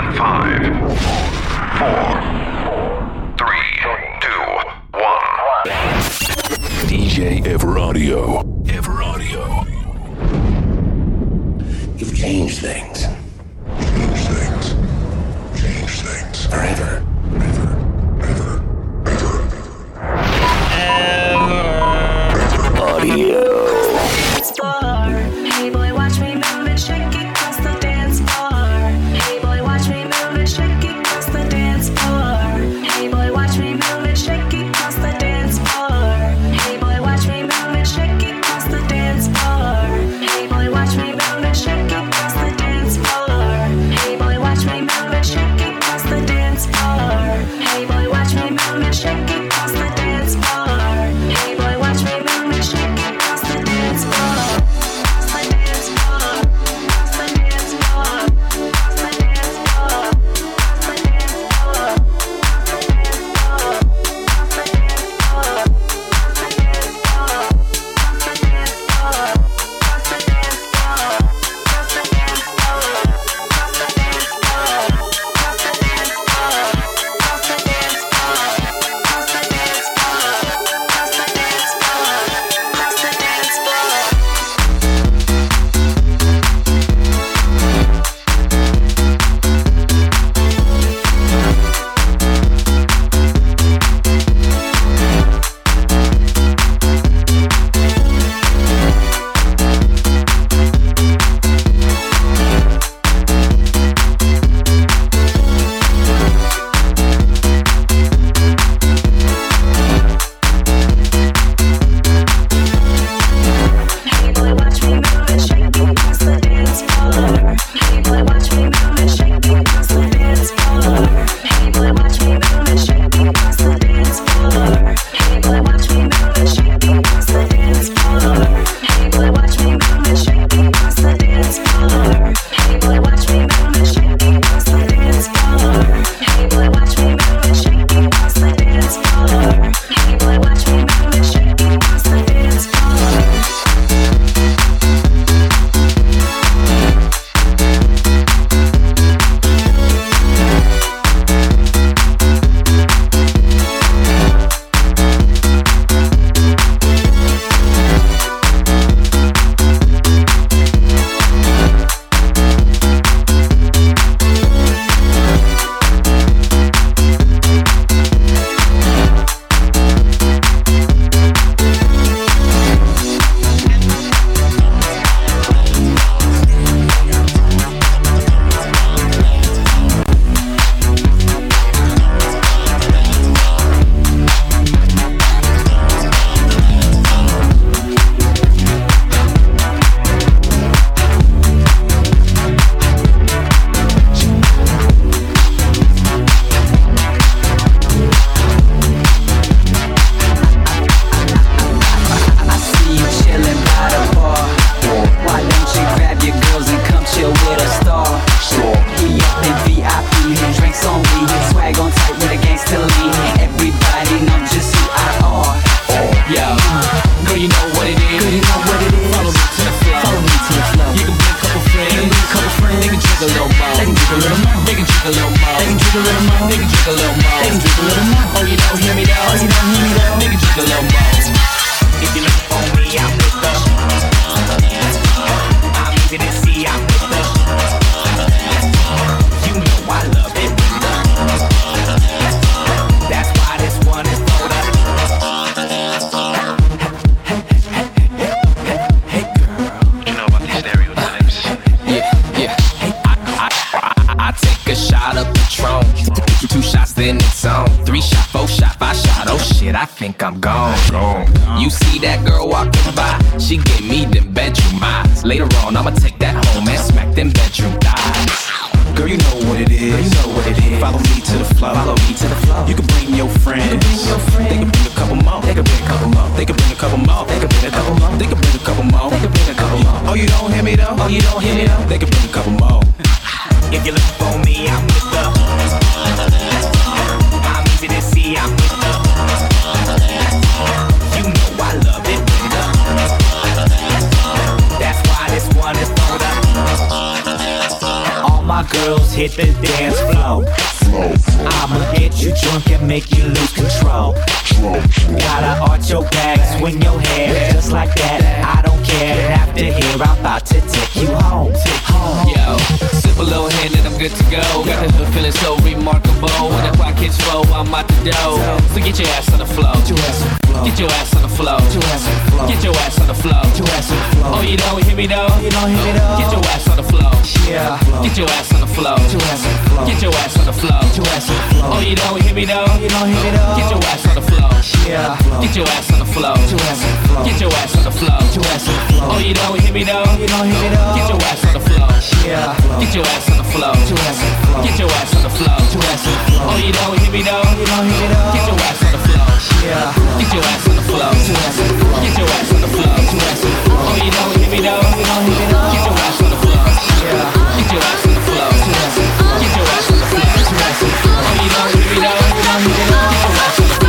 5, 4, 3, 2, 1. DJ Everaudio. Everaudio. You've changed things. Change things. Change things. Forever. Audio. Hey boy, watch me move and shake it across the dance floor. Hey boy, watch me move and shake it across the dance floor. Hey boy, watch me move and shake it across the dance floor. Hey boy, watch me move and shake it across the dance floor. Hey boy, watch me move and shake it across the dance floor. Hey boy, watch me move and shake it across the dance floor. Hey boy, watch me move and shake it across the dance floor. Hey boy, watch me move and shake it across the dance floor. If you look for me, I'm with the. I'm easy to see, I'm with the. You know I love it with the. That's why this one is for the. All my girls girls hit the dance floor. I'ma get you drunk and make you lose control. Gotta arch your back, swing your hair just like that. I don't care. After here, I'm about to take you home. Yo, sip a little hand and I'm good to go. Got the hood feeling so remarkable. When the pockets full, I'm out the dough. So get your ass on the floor. Get your ass on the floor. Get your ass on the floor. Oh, you don't hear me though? Get your ass on the floor. Get your ass on the floor. Get your ass on the floor. Oh, you don't hear me though? Get your ass on the floor. Get your ass on the floor. Get your ass on the floor. Oh, you don't hear me though? Get your ass on the floor. Get your ass on the floor. Get your ass on the floor. Oh, you don't hear me though? Get your ass on the floor. Get your ass on the floor. Get your ass on the floor. Oh, you don't hear me though? Get your ass on the floor. Get your ass on the floor. Get your ass on the floor. Oh, you don't hear me though? Get your ass on the floor.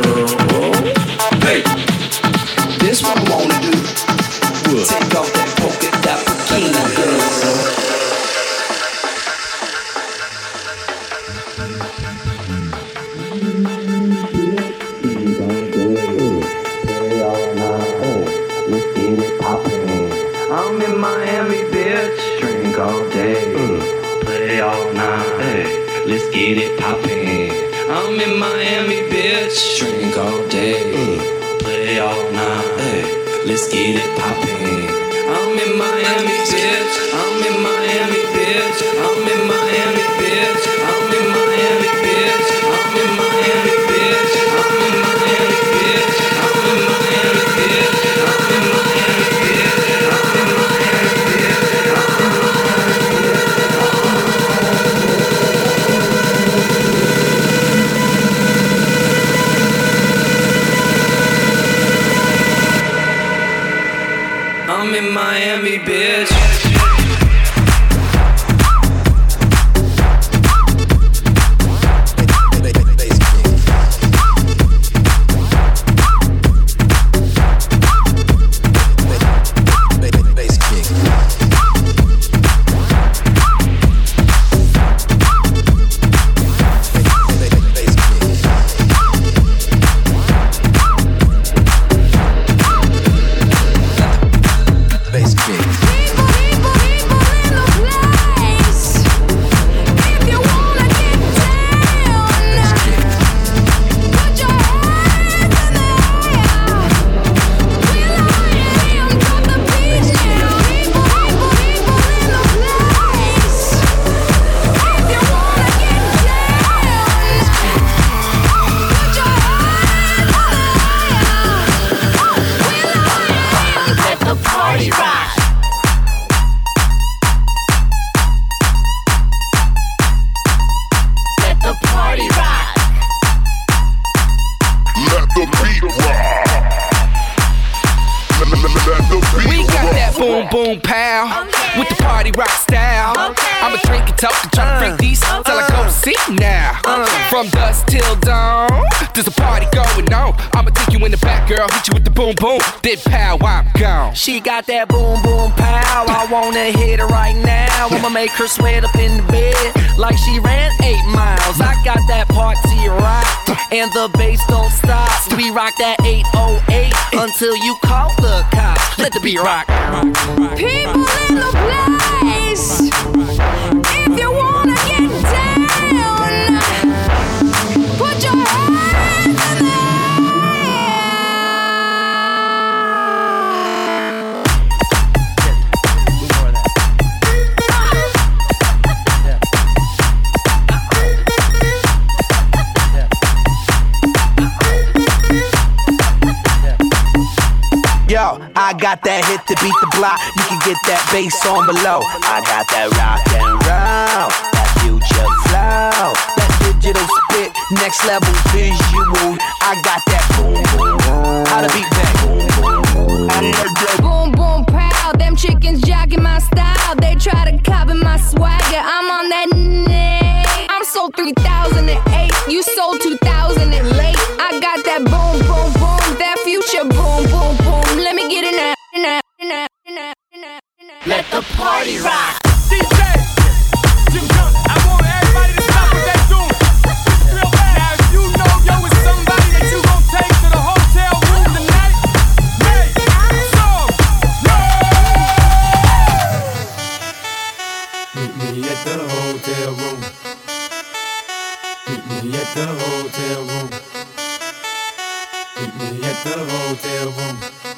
Hey, this what I wanna do. Take off that polka dot bikini, girl. I'm in Miami, bitch. Drink all day, play all night. Let's get it poppin'. I'm in Miami, bitch. Drink all day, play all night. Let's get it poppin'. I'm in Miami, bitch. I'm in Miami, bitch. I'm in Miami, bitch. I'm in Miami, bitch. I'm in Miami, bitch. I'm in Miami, bitch. I'm in Miami, bitch. I'm in Miami, bitch. I'm in Miami, bitch. Boom pow, with the party rock style. I'ma drink and talk and try to freak these till I go to sleep now. From dusk till dawn, there's a party going on. I'ma take you in the back, girl, hit you with the boom boom, then pow, I'm gone. She got that boom boom pow, I wanna hit her right now. I'ma make her sweat up in the bed like she ran 8 miles. I got that party rock, and the bass don't stop. We rock that 808 until you call the cops. Let the beat rock. People in the place, if you wanna get down, put your hands in the Yo, I got that hit to beat the block. You can get that bass on below. I got that rock and roll, that future flow, that digital spit, next level visual. I got that boom boom boom. How to beat that boom boom boom. boom boom pow. Them chickens jogging my style. They try to copy my swagger. I'm on that I'm sold 3008. You sold 2000 and late. I got that boom boom boom. That future boom boom boom. Let me get in that. Let the party rock. DJ, Jim Jones, I want everybody to stop what they doing. Real bad. Now if you know yo is somebody that you gon' take to the hotel room tonight, make some noise. Meet me at the hotel room. Meet me at the hotel room. Meet me at the hotel room.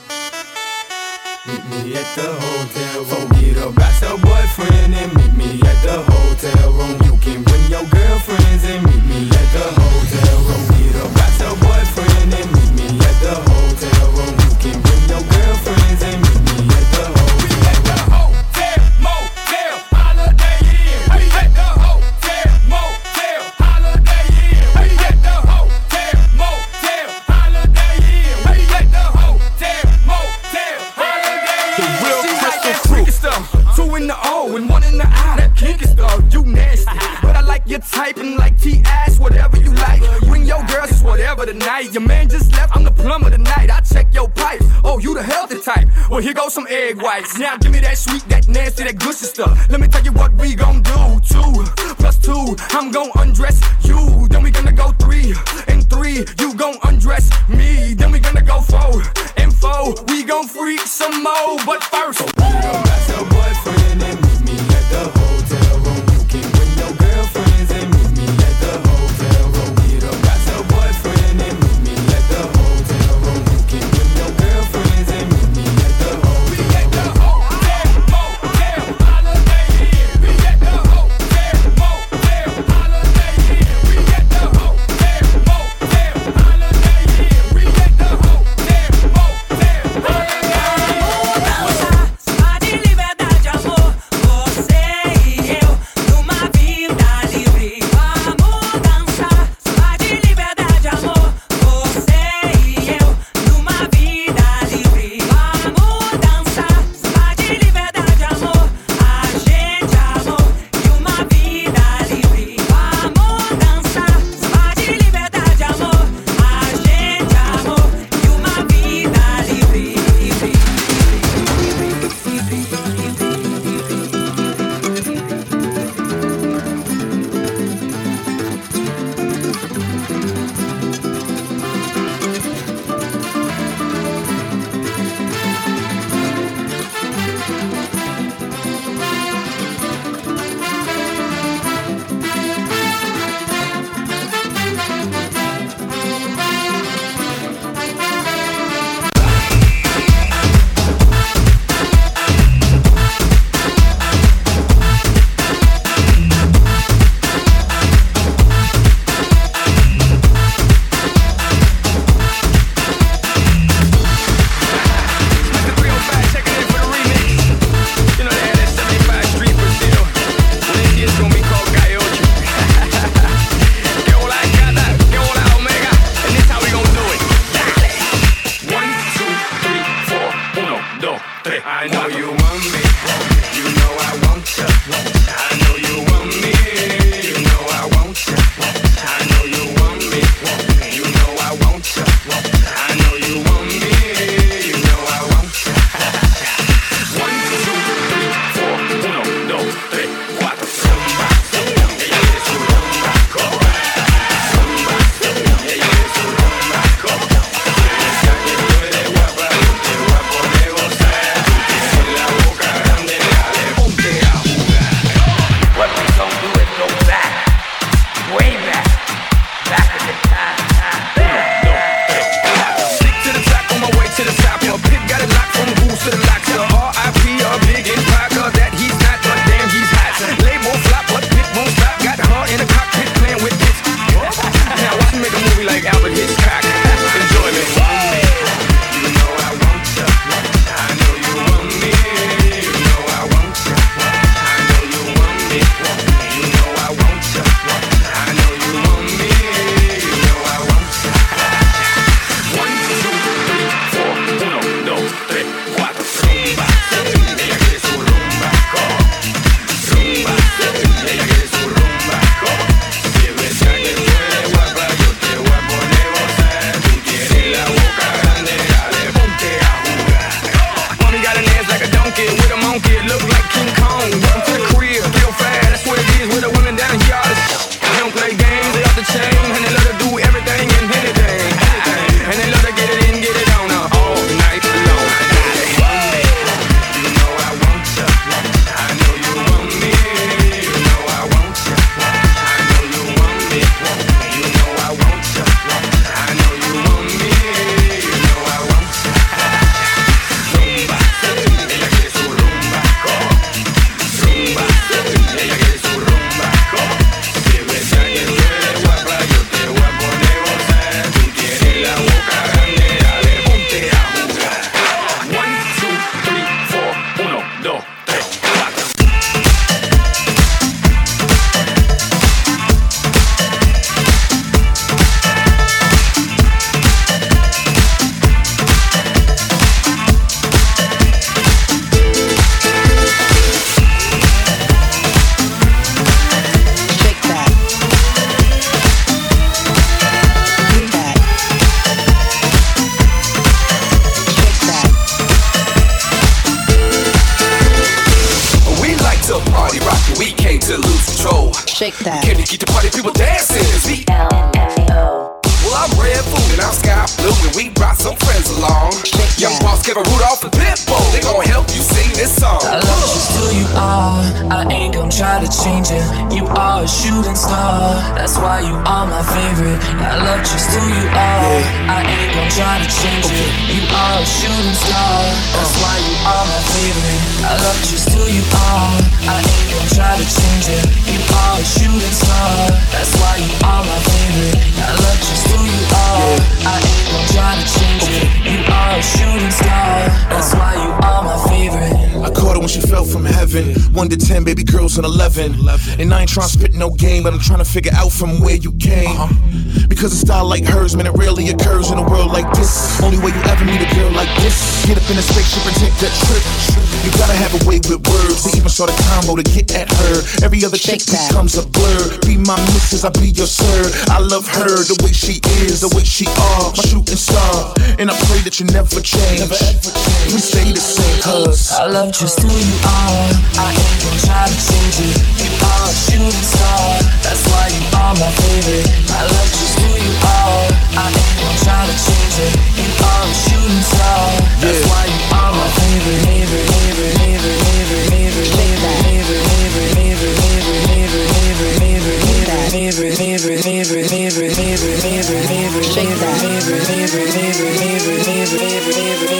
Meet me at the hotel room. Forget about your boyfriend and meet me at the hotel room. You can bring your girlfriends and meet me at the hotel room. Forget about your boyfriend and meet me at the hotel room. You can bring your girlfriends and meet me at the hotel room. We at the hotel, motel, Holiday Inn. We at the hotel, motel, Holiday Inn. We at the hotel, motel, Holiday Inn. We at the hotel, motel, Holiday Inn. The real crystal freaky stuff. 2 in the O and 1 in the I. That kinky stuff, you nasty. But I like your type and like T-ass, whatever you like. Bring your girls, it's whatever whatever tonight. Your man just left, I'm the plumber tonight. I check your pipes. Oh, you the healthy type. Well, here goes some egg whites. Now give me that sweet, that nasty, that gushy stuff. Let me tell you what we gon' do. 2 plus 2, I'm gon' undress you. Then we gonna go 3 and 3, you gon' undress me. Then we gonna go 4 and 4, we gon' freak some more. But first, that's your boyfriend and meet me at the hotel room. You can bring your girlfriends and meet me at the hotel room. Get up, that's your boyfriend and meet me at the hotel room. You can bring your girlfriends and meet me at the hotel room. We at the hotel, motel, holiday inn. We at the hotel, motel, holiday inn. We at the hotel, motel, holiday inn. We at the hotel, motel, holiday inn. Shake that. Came to keep the party people dancing. It's me. Well, I'm Red Food and I'm Sky Blue, and we brought some friends along. Young Boss, Kevin Rudolph, and Pitbull, they gon' help you sing this song. I love just who you are, I ain't gon' try to change it. You are a shooting star, that's why you are my favorite. I love just who you are, I ain't gon' try to change it. You are a shooting star, that's why you are my favorite. I love just who you are, I ain't gon' try to change it. You are a shooting star, that's why you are my favorite. I love just who you are, I ain't gon' try to change it. You are a shooting star, that's why you are my favorite. I caught her when she fell from heaven. 1 to 10, baby girls on 11. And I ain't tryna spit no game, but I'm tryna figure out from where you came. Because a style like hers, man, it rarely occurs in a world like this. Only way you ever meet a girl like this. Get up in a spaceship and take that trip. You gotta have a way with words. They even start a combo to get at her. Every other chick becomes a blur. Be my missus, I'll be your sir. I love her, the way she is, the way she are, my shooting star. And I pray that you never change. We stay the same, cuz I love just who you are, I ain't gon' try to change it. You are a shooting star, that's why you are my favorite. I love just who you are, I ain't gon' try to change it. You are a shooting star, that's why you are my favorite. Favorite, favorite, favorite, favorite, favorite, favorite, favorite, favorite, favorite, favorite, favorite, favorite, favorite, favorite, favorite, favorite, favorite, favorite, favorite, favorite, shake that. Favorite, favorite, favorite, favorite, favorite, favorite,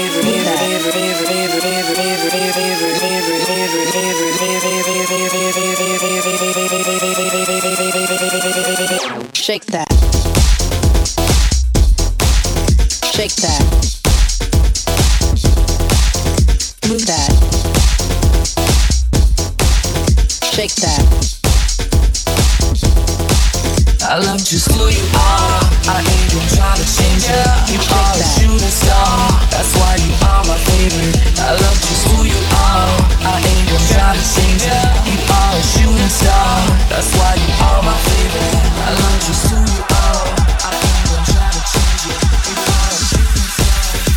shake that. Shake that. Move that. Shake that. I love just who you are, I ain't gon' try to change it. You are a shooting star, that's why you are my favorite. I love just who you are, I ain't gon' try to change it. You are a shooting star, that's why you are my favorite. I love just who you are, I ain't gon' try to change it. You are a shooting star.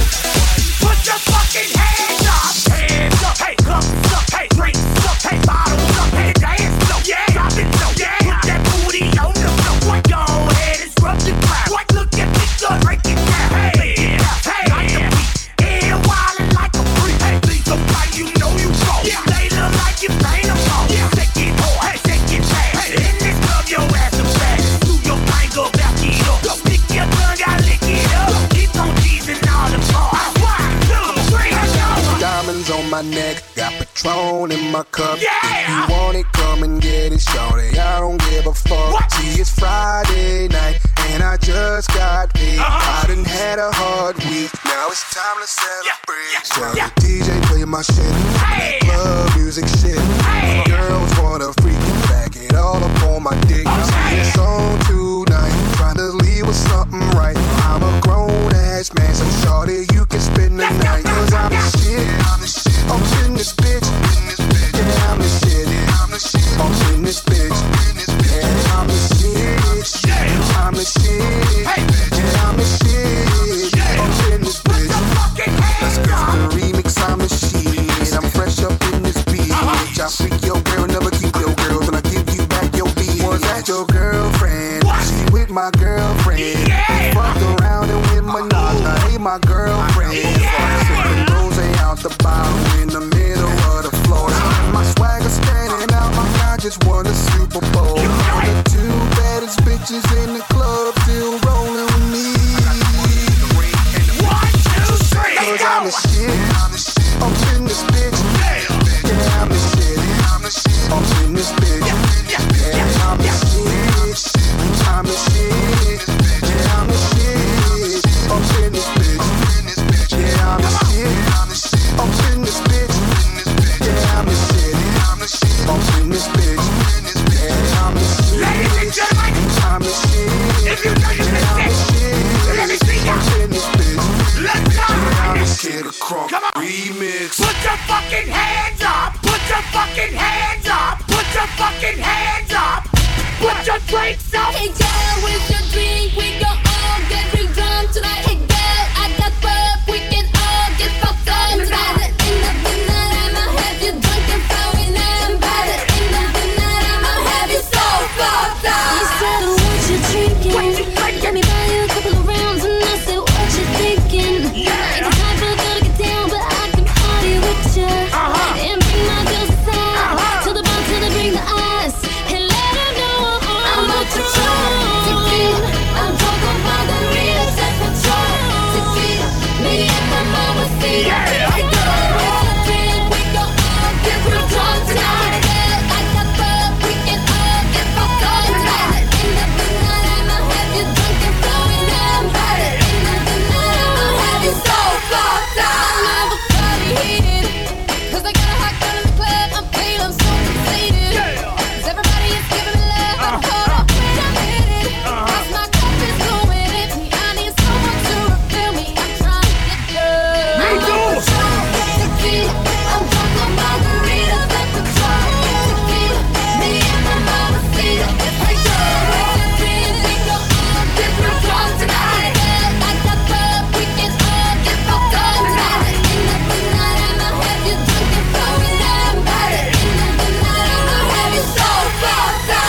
Put your fucking hands up, hey, cups up, hey, drinks up, hey, bottles up, hey, dance low, yeah, drop it low, yeah, put that booty on the floor. Go ahead and scrub the crowd. What? Look at me, go break it down. Hey, hey, like a beat, and wildin' like a freak. Hey, please don't fight, you know you go. They look like you playing a phone. Take it hard, hey, take it fast. Hey, in this club, your ass a fast. Do your thing, go back it up. Go stick your tongue out, lick it up. Keep on teasing all the bars. 1, 2, 3, let's go. Diamonds on my neck, got Patron in my cup. If you want it, come and get it, shorty. I don't give a fuck. What? See, it's Friday night, and I just got paid. I done had a hard week, now it's time to celebrate. Tell the DJ play my shit, that club music shit. Girls wanna freak, back it all up on my dick. See, it's on tonight, trying to leave with something right. I'm a grown ass man, so shorty, you can spend the night. Cause I'm the shit, I'm in this bitch. Yeah, I'm the shit, I'm in this bitch. Yeah, I'm the shit, I'm the shit. Yeah, I'm the shit, I'm in this bitch. Let's go to the remix, I'm the shit. I'm fresh up in this beat. I freak your girl, never keep your girl. When I give you back your beat. Was that your girlfriend? She with my girlfriend. Fucked around and with my nana. Hey, my girlfriend. Sipping rose out the bottle in the middle of the floor. My swagger standing out, my guy just won a Super Bowl. The 2 baddest bitches in the club still rolling with me. 1, 2, 3, cause I'm the shit, I'm in this bitch. Yeah, I'm the shit, I'm in this bitch. Yeah, I'm the shit, I'm the shit. Yeah, I'm the shit, I'm in this bitch. Yeah, I'm the shit, I'm in this bitch. Yeah, I'm the shit, I'm in this bitch. Yeah, I'm the shit, ladies and gentlemen, I'm the shit. If you know you're the shit, let me see ya. I'm in this bitch. Let's go. Yeah, I'm the shit. Come on. Ain't the type of girl to get down, but I can party with ya. And bring my girls aside. To the bar till they bring the ice. And let her know I'm a Patron. I'm drunk on margaritas and Patron. Tequila, me and my mama see. Hey girl, where's the drink? We go all get real drunk tonight. I got bug, we can all get fucked up tonight. End of the night, I'ma have you drunk and flowing down. End of the night, I'ma have you so fucked up. I'll never party heated, 'cause I got a hot girl in the club. I'm paid, I'm so conceited. 'Cause everybody is giving me love. I'm caught up when I'm in it. 'Cause my cup is going empty. I need someone to refill me. I'm trying to get good. I'm a Patron, tequila. I'm drunk on margaritas and Patron. Tequila, me and my mama see it. Hey girl, where's the drink? We go all get real drunk tonight. I got bug, we can all get fucked up tonight. End of the night, I'ma have you drunk and flowing down. End of the night, I'ma have you so fucked up.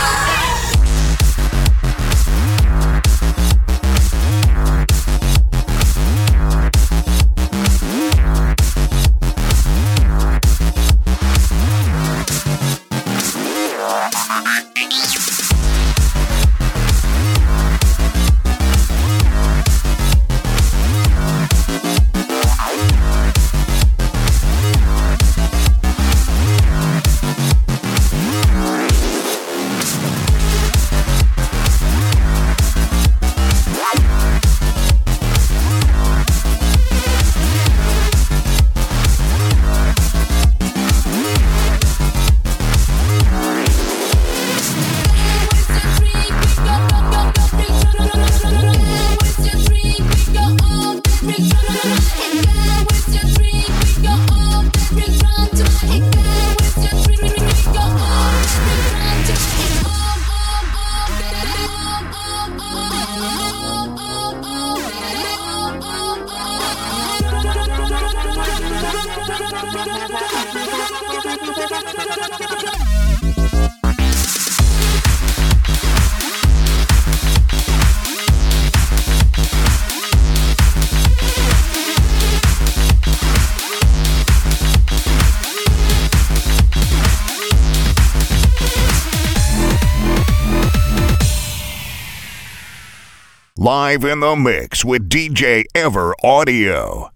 Live in the mix with DJ Ever Audio.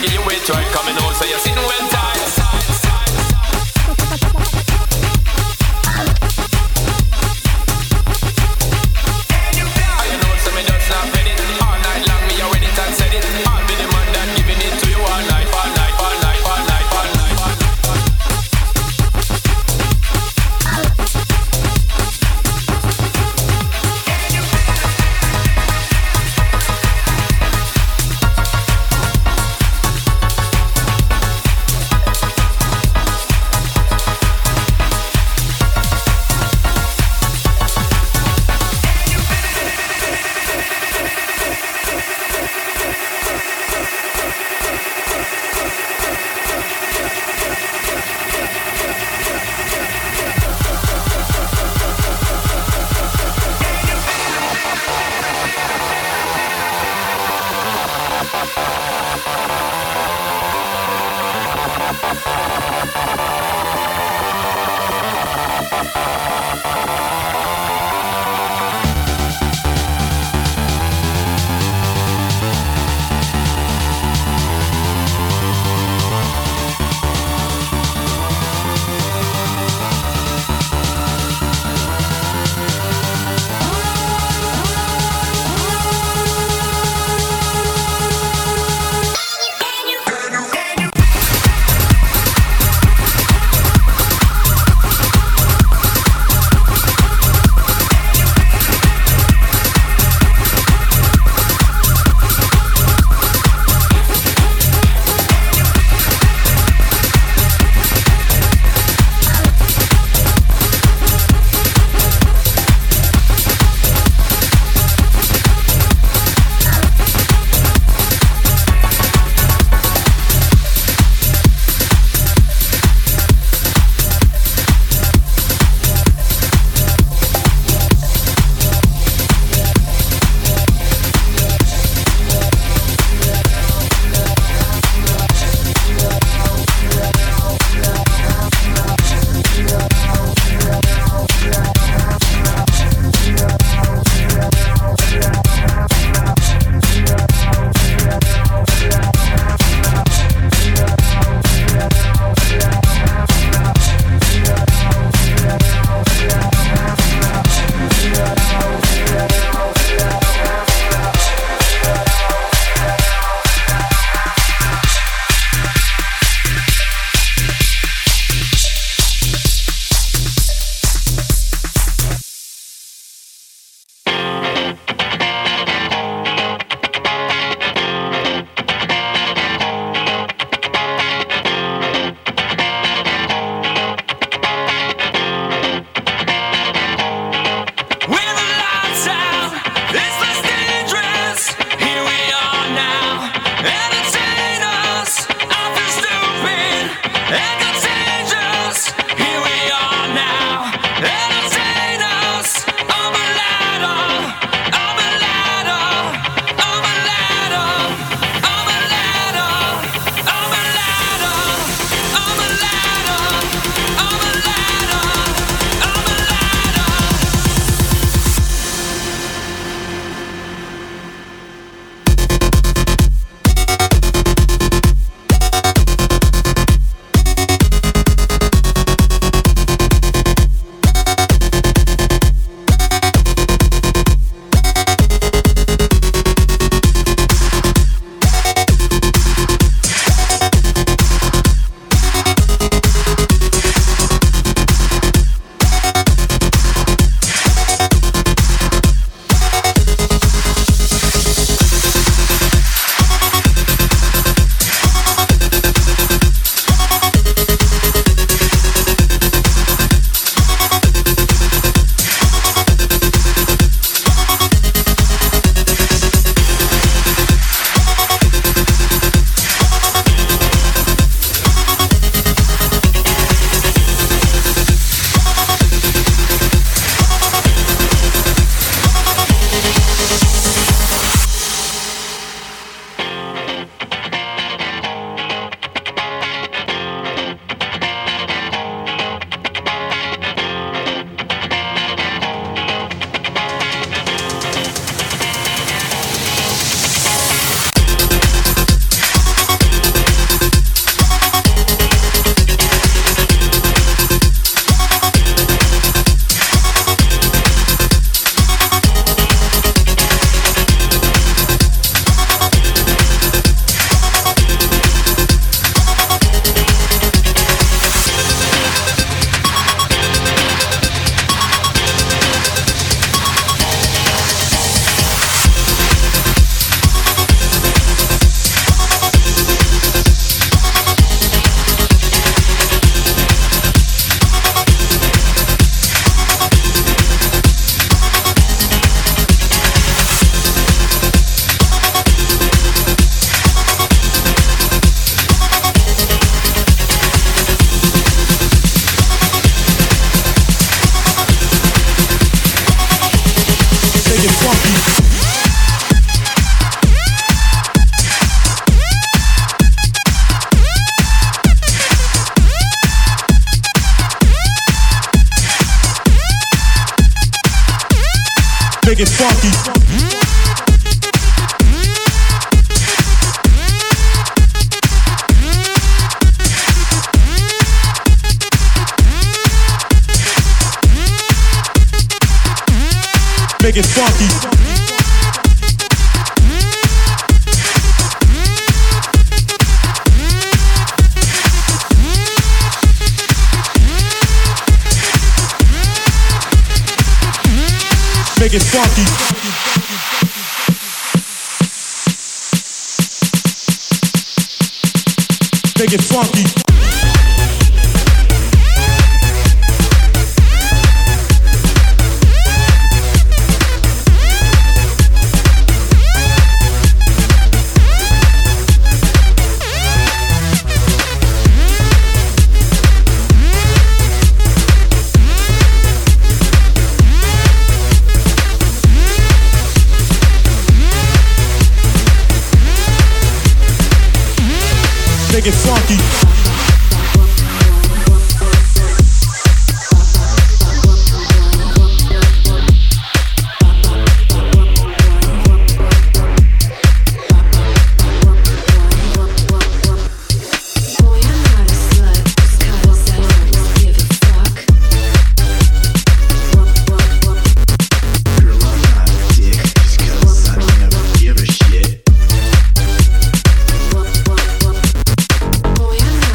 give you it right. Coming out, so you're sitting well tight. Make it funky. Make it funky. Make it funky. Make it funky. Boy, I'm not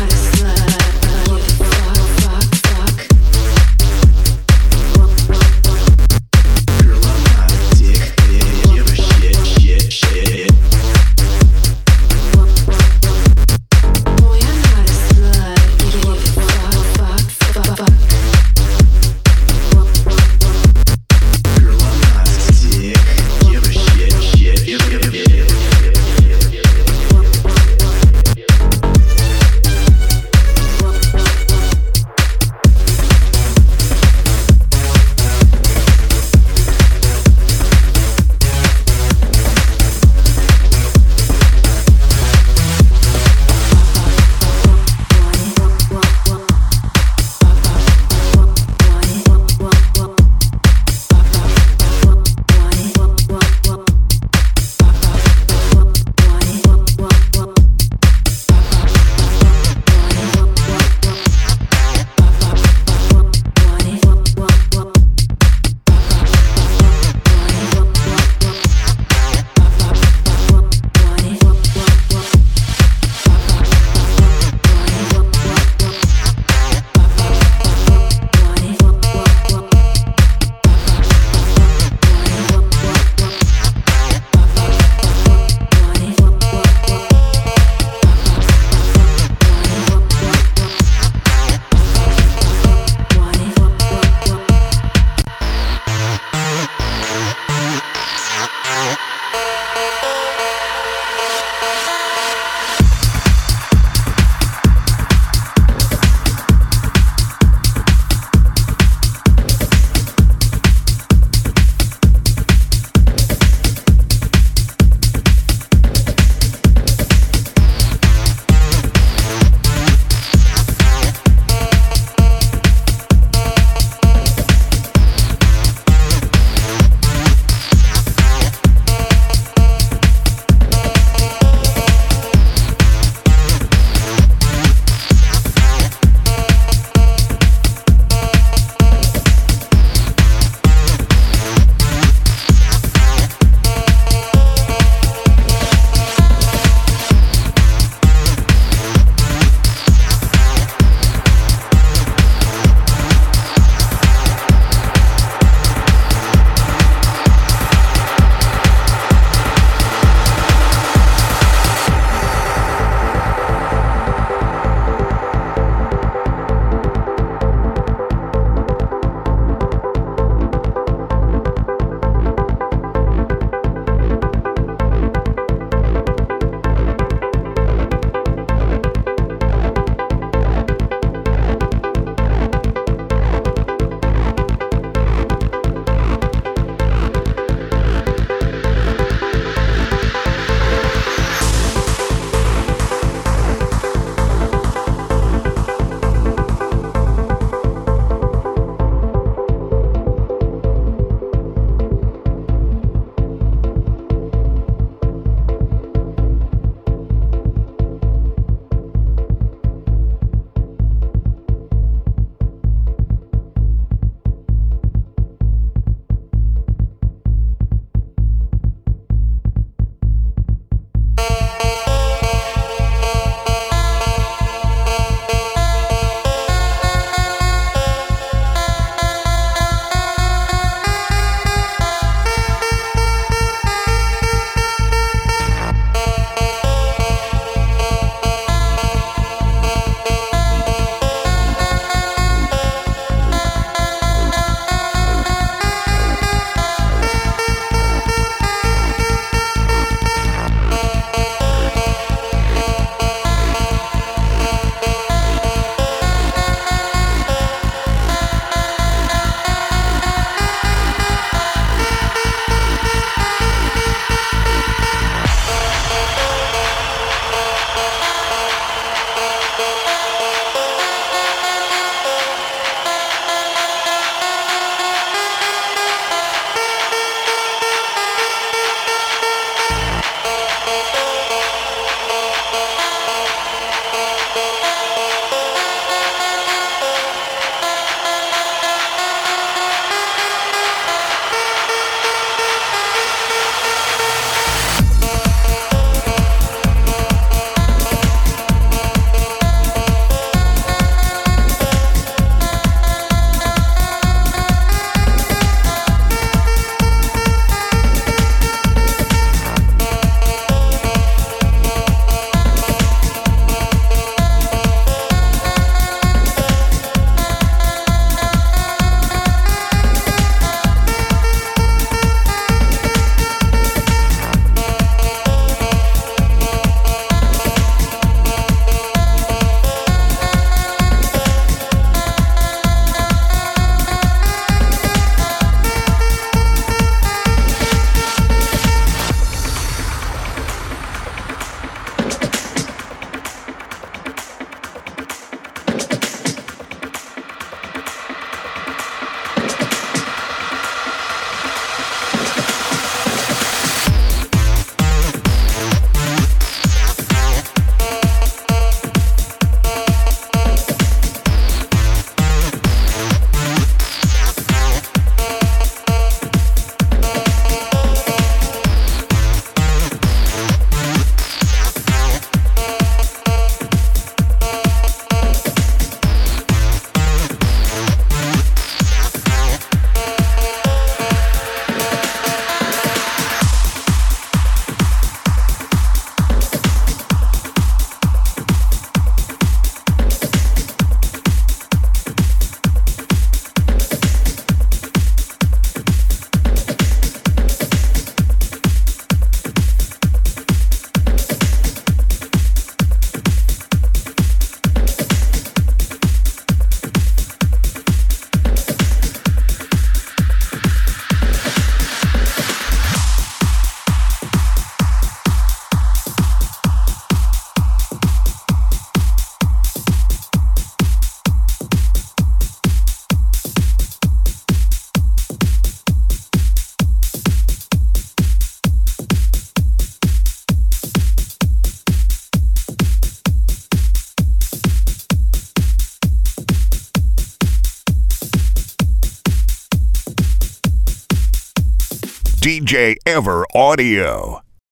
DJ Ever Audio.